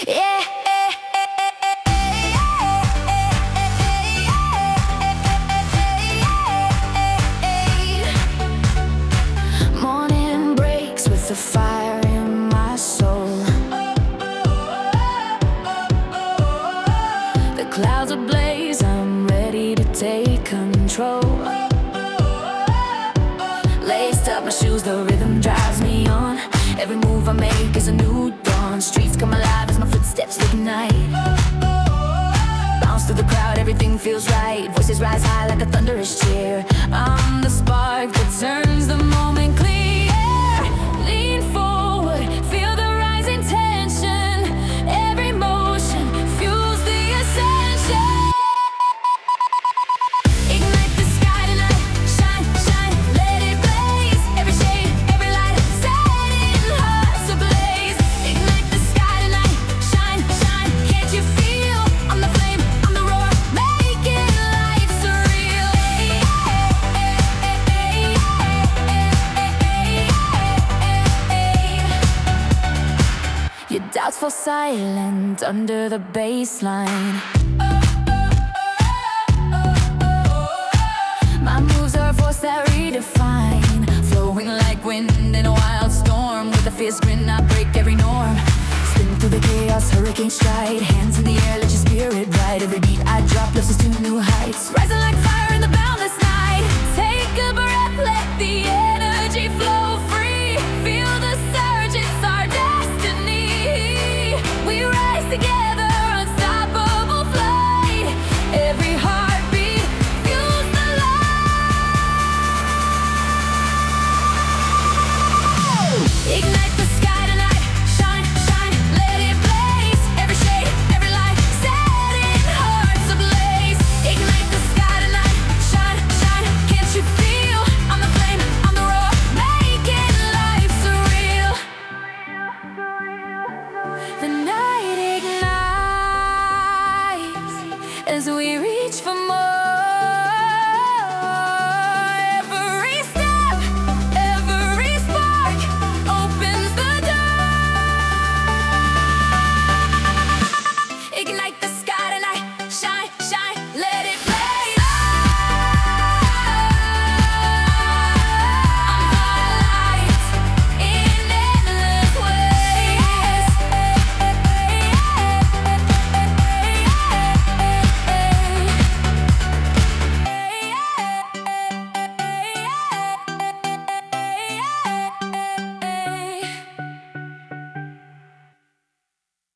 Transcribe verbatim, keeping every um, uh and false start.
Yeah. Morning breaks with the fire in my soul. The clouds ablaze, I'm ready to take control. Laced up my shoes, the rhythm drives me on. Every move I make is a new dawn. Streets come alive as my footsteps ignite. Bounce through the crowd, everything feels right. Voices rise high like a thunderous cheer. I'm the spark that turns the moment clear. Lean forward, feel the rising tension. Every motion fuels the ascension. Ignite the sky tonight, shine, shine, let it blaze. Every shade, every light, setting hearts ablaze. Ignite the sky tonight, shine, shine, can't you feel? I'm the flame, I'm the roar, making life surreal. Your doubts fall silent under the baseline. My moves are a force that redefine, flowing like wind in a wild storm. With a fierce grin, I break every norm. Spin through the chaos, hurricane stride. Hands in the air, let your spirit ride. Every beat I drop lifts us to new heights. Rising like fire in the boundless night. Take a breath, let the energy flow free. Feel the surge, it's our destiny. We rise together, unstoppable flight. Every heartbeat fuels the light. Ignite the sky tonight, shine, shine, let it blaze. Every shade, every light, setting hearts ablaze. Ignite the sky tonight, shine, shine, can't you feel? I'm the flame, I'm the roar, making life surreal. The night ignites as we reach for more.